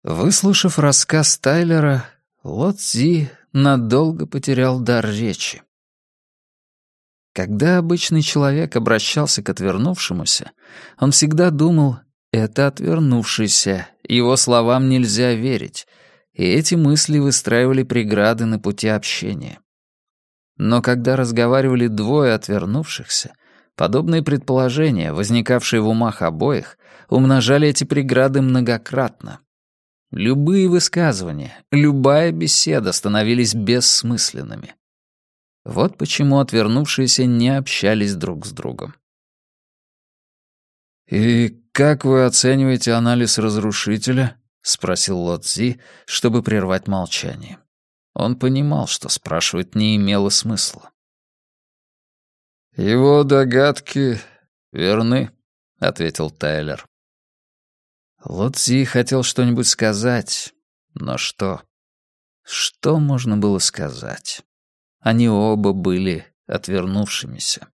Выслушав рассказ Тайлера, Ло Цзи надолго потерял дар речи. Когда обычный человек обращался к отвернувшемуся, он всегда думал: «это отвернувшийся, его словам нельзя верить», и эти мысли выстраивали преграды на пути общения. Но когда разговаривали двое отвернувшихся, подобные предположения, возникавшие в умах обоих, умножали эти преграды многократно. Любые высказывания, любая беседа становились бессмысленными. Вот почему отвернувшиеся не общались друг с другом. «И как вы оцениваете анализ разрушителя?» — спросил Ло Цзи, чтобы прервать молчание. Он понимал, что спрашивать не имело смысла. «Его догадки верны», — ответил Тайлер. Ло Цзи хотел что-нибудь сказать, но что? Что можно было сказать? Они оба были отвернувшимися.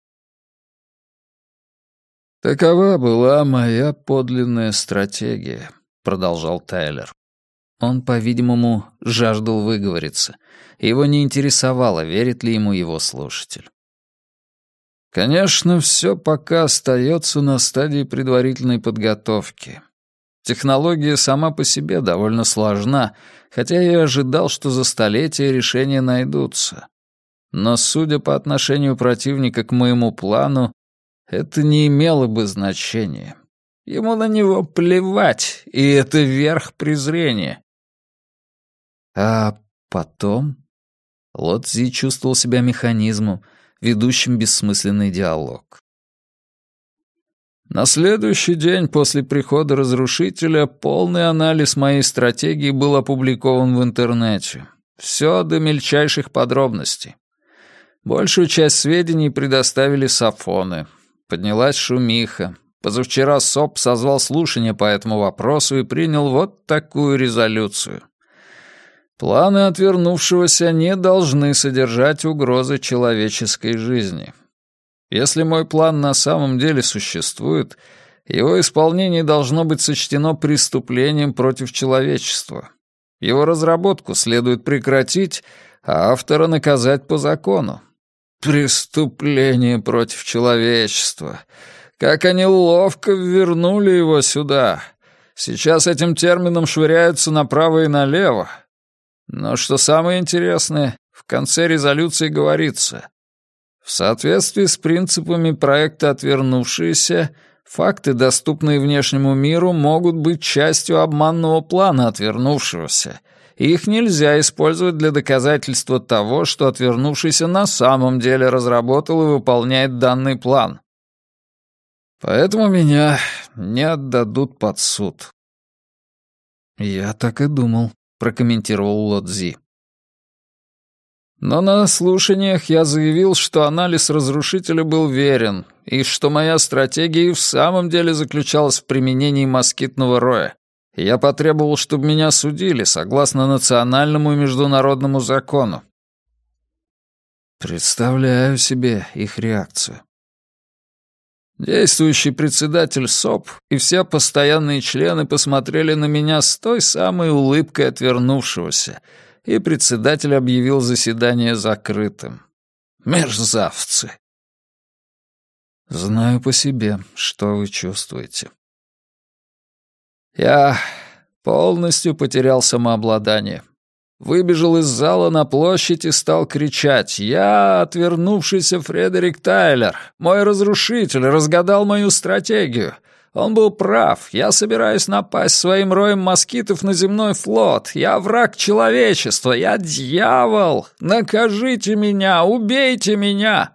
«Такова была моя подлинная стратегия», — продолжал Тайлер. Он, по-видимому, жаждал выговориться. Его не интересовало, верит ли ему его слушатель. «Конечно, все пока остается на стадии предварительной подготовки. Технология сама по себе довольно сложна, хотя я и ожидал, что за столетия решения найдутся. Но, судя по отношению противника к моему плану, это не имело бы значения. Ему на него плевать, и это верх презрения». А потом Ло Цзи чувствовал себя механизмом, ведущим бессмысленный диалог. На следующий день после прихода разрушителя полный анализ моей стратегии был опубликован в интернете. Все до мельчайших подробностей. Большую часть сведений предоставили сафоны. Поднялась шумиха. Позавчера СОП созвал слушание по этому вопросу и принял вот такую резолюцию. Планы отвернувшегося не должны содержать угрозы человеческой жизни. Если мой план на самом деле существует, его исполнение должно быть сочтено преступлением против человечества. Его разработку следует прекратить, а автора наказать по закону. Преступление против человечества. Как они ловко ввернули его сюда. Сейчас этим термином швыряются направо и налево. Но что самое интересное, в конце резолюции говорится: в соответствии с принципами проекта «Отвернувшиеся», факты, доступные внешнему миру, могут быть частью обманного плана отвернувшегося, и их нельзя использовать для доказательства того, что отвернувшийся на самом деле разработал и выполняет данный план. Поэтому меня не отдадут под суд. «Я так и думал», — прокомментировал Ло Цзи. Но на слушаниях я заявил, что анализ разрушителя был верен, и что моя стратегия и в самом деле заключалась в применении москитного роя. Я потребовал, чтобы меня судили согласно национальному и международному закону. Представляю себе их реакцию. Действующий председатель СОП и все постоянные члены посмотрели на меня с той самой улыбкой отвернувшегося, и председатель объявил заседание закрытым. Мерзавцы! Знаю по себе, что вы чувствуете. Я полностью потерял самообладание. Выбежал из зала на площадь и стал кричать: «Я, отвернувшийся Фредерик Тайлер, мой разрушитель, разгадал мою стратегию. Он был прав. Я собираюсь напасть своим роем москитов на земной флот. Я враг человечества. Я дьявол. Накажите меня. Убейте меня!»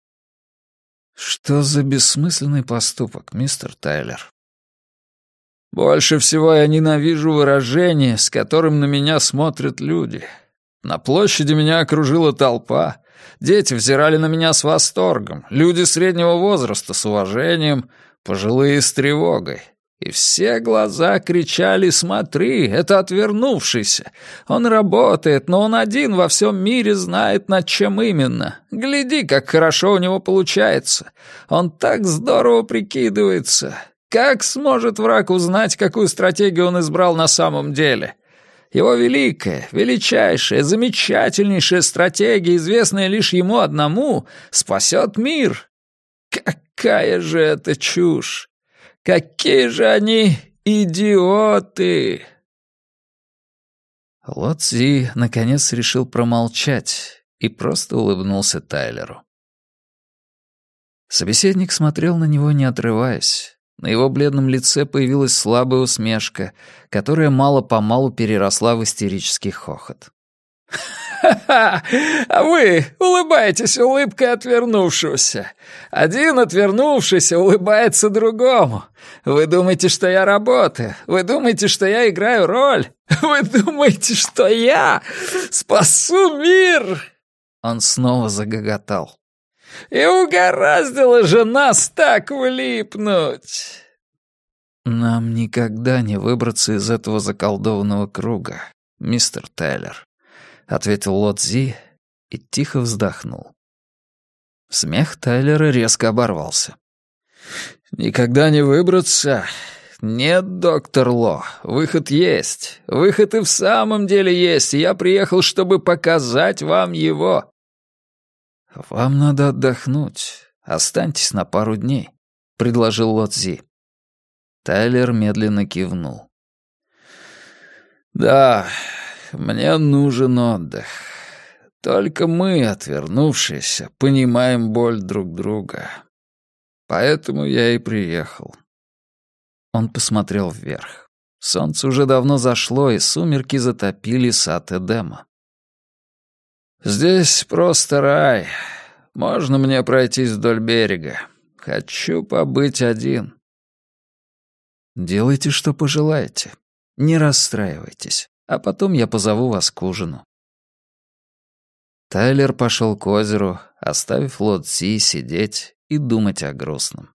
Что за бессмысленный поступок, мистер Тайлер? Больше всего я ненавижу выражение, с которым на меня смотрят люди. На площади меня окружила толпа. Дети взирали на меня с восторгом. Люди среднего возраста с уважением, пожилые с тревогой. И все глаза кричали: «Смотри, это отвернувшийся. Он работает, но он один во всем мире знает, над чем именно. Гляди, как хорошо у него получается. Он так здорово прикидывается. Как сможет враг узнать, какую стратегию он избрал на самом деле? Его великая, величайшая, замечательнейшая стратегия, известная лишь ему одному, спасет мир. Какая же это чушь! Какие же они идиоты!» Ло Цзи наконец решил промолчать и просто улыбнулся Тайлеру. Собеседник смотрел на него, не отрываясь. На его бледном лице появилась слабая усмешка, которая мало-помалу переросла в истерический хохот. «Ха-ха! А вы улыбаетесь улыбкой отвернувшегося. Один отвернувшийся улыбается другому. Вы думаете, что я работаю? Вы думаете, что я играю роль? Вы думаете, что я спасу мир?» Он снова загоготал. «И угораздило же нас так влипнуть!» «Нам никогда не выбраться из этого заколдованного круга, мистер Тайлер», — ответил Ло Цзи и тихо вздохнул. Смех Тайлера резко оборвался. «Никогда не выбраться? Нет, доктор Ло, выход есть. Выход и в самом деле есть, и я приехал, чтобы показать вам его». «Вам надо отдохнуть. Останьтесь на пару дней», — предложил Ло Цзи. Тайлер медленно кивнул. «Да, мне нужен отдых. Только мы, отвернувшиеся, понимаем боль друг друга. Поэтому я и приехал». Он посмотрел вверх. Солнце уже давно зашло, и сумерки затопили сад Эдема. «Здесь просто рай. Можно мне пройтись вдоль берега? Хочу побыть один». «Делайте, что пожелаете. Не расстраивайтесь, а потом я позову вас к ужину». Тайлер пошел к озеру, оставив Ло Цзи сидеть и думать о грустном.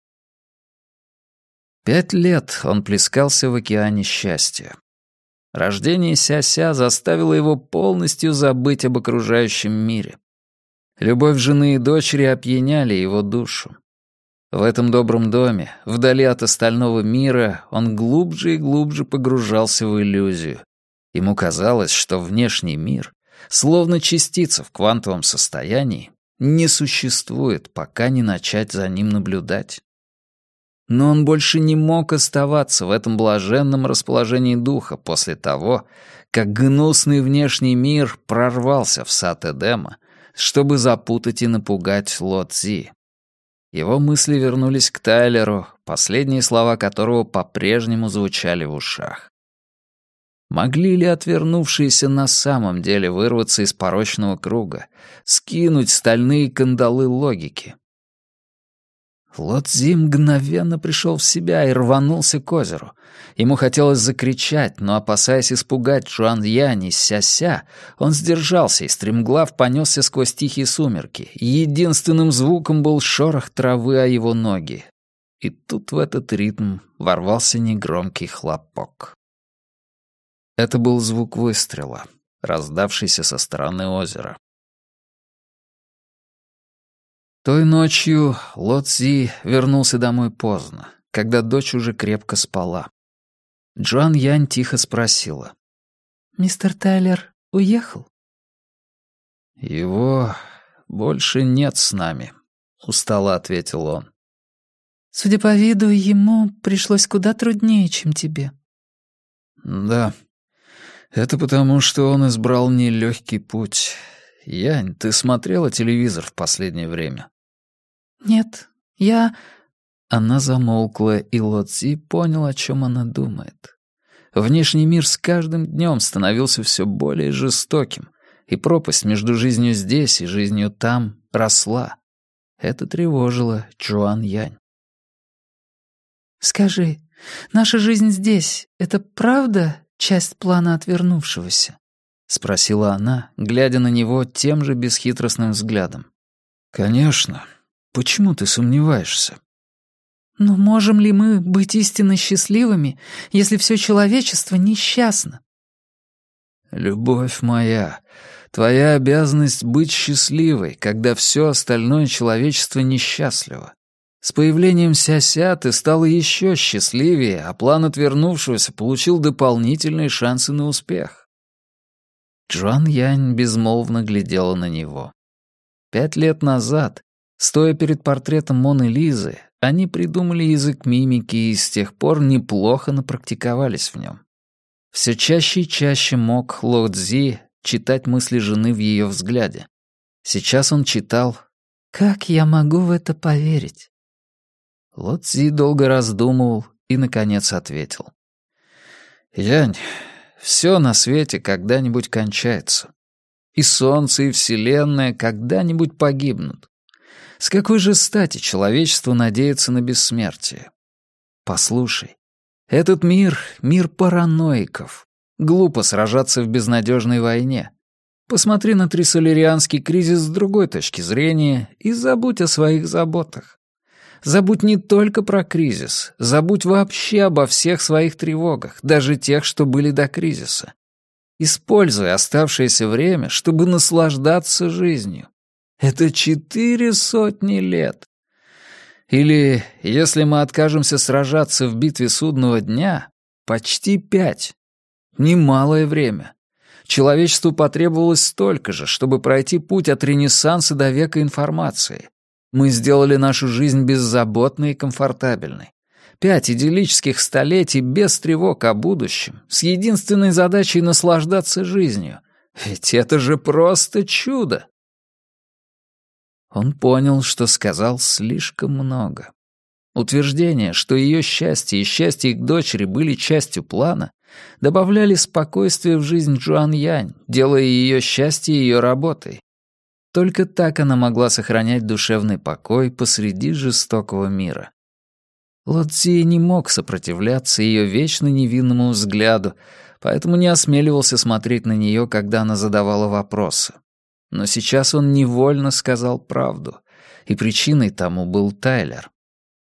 5 лет он плескался в океане счастья. Рождение Ся-Ся заставило его полностью забыть об окружающем мире. Любовь жены и дочери опьяняли его душу. В этом добром доме, вдали от остального мира, он глубже и глубже погружался в иллюзию. Ему казалось, что внешний мир, словно частица в квантовом состоянии, не существует, пока не начать за ним наблюдать. Но он больше не мог оставаться в этом блаженном расположении духа после того, как гнусный внешний мир прорвался в сад Эдема, чтобы запутать и напугать Ло Цзи. Его мысли вернулись к Тайлеру, последние слова которого по-прежнему звучали в ушах. Могли ли отвернувшиеся на самом деле вырваться из порочного круга, скинуть стальные кандалы логики? Ло Цзи мгновенно пришел в себя и рванулся к озеру. Ему хотелось закричать, но, опасаясь испугать Чжуан Янь и Ся-Ся, он сдержался и стремглав понесся сквозь тихие сумерки. Единственным звуком был шорох травы о его ноги. И тут в этот ритм ворвался негромкий хлопок. Это был звук выстрела, раздавшийся со стороны озера. Той ночью Ло Цзи вернулся домой поздно, когда дочь уже крепко спала. Чжуан Янь тихо спросила. «Мистер Тайлер уехал?» «Его больше нет с нами», — устало ответил он. «Судя по виду, ему пришлось куда труднее, чем тебе». «Да, это потому, что он избрал нелегкий путь. Янь, ты смотрела телевизор в последнее время?» «Нет, я...» Она замолкла, и Ло Цзи понял, о чем она думает. Внешний мир с каждым днем становился все более жестоким, и пропасть между жизнью здесь и жизнью там росла. Это тревожило Чжуан Янь. «Скажи, наша жизнь здесь — это правда часть плана отвернувшегося?» — спросила она, глядя на него тем же бесхитростным взглядом. «Конечно. Почему ты сомневаешься?» «Но можем ли мы быть истинно счастливыми, если все человечество несчастно?» «Любовь моя, твоя обязанность быть счастливой, когда все остальное человечество несчастливо. С появлением Ся-Ся ты стала еще счастливее, а план отвернувшегося получил дополнительные шансы на успех. Джуан Янь безмолвно глядела на него. 5 лет назад, стоя перед портретом Моны Лизы, они придумали язык мимики и с тех пор неплохо напрактиковались в нем. Все чаще и чаще мог Ло Цзи читать мысли жены в ее взгляде. Сейчас он читал «Как я могу в это поверить?» Ло Цзи долго раздумывал и, наконец, ответил. «Янь, все на свете когда-нибудь кончается. И солнце, и вселенная когда-нибудь погибнут. С какой же стати человечеству надеяться на бессмертие? Послушай, этот мир — мир параноиков. Глупо сражаться в безнадежной войне. Посмотри на трисолерианский кризис с другой точки зрения и забудь о своих заботах. Забудь не только про кризис, забудь вообще обо всех своих тревогах, даже тех, что были до кризиса. Используй оставшееся время, чтобы наслаждаться жизнью. Это 400 лет. Или, если мы откажемся сражаться в битве судного дня, почти 5. Немалое время. Человечеству потребовалось столько же, чтобы пройти путь от Ренессанса до века информации. Мы сделали нашу жизнь беззаботной и комфортабельной. 5 идиллических столетий без тревог о будущем, с единственной задачей наслаждаться жизнью. Ведь это же просто чудо! Он понял, что сказал слишком много. Утверждение, что ее счастье и счастье их дочери были частью плана, добавляли спокойствия в жизнь Джуан Янь, делая ее счастье ее работой. Только так она могла сохранять душевный покой посреди жестокого мира. Ло Цзи не мог сопротивляться ее вечно невинному взгляду, поэтому не осмеливался смотреть на нее, когда она задавала вопросы. Но сейчас он невольно сказал правду, и причиной тому был Тайлер.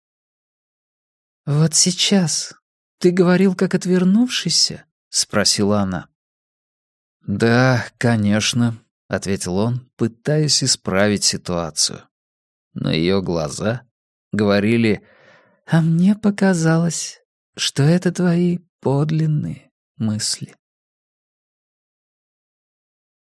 «Вот сейчас ты говорил, как отвернувшийся?» — спросила она. «Да, конечно», — ответил он, пытаясь исправить ситуацию. Но ее глаза говорили: «А мне показалось, что это твои подлинные мысли».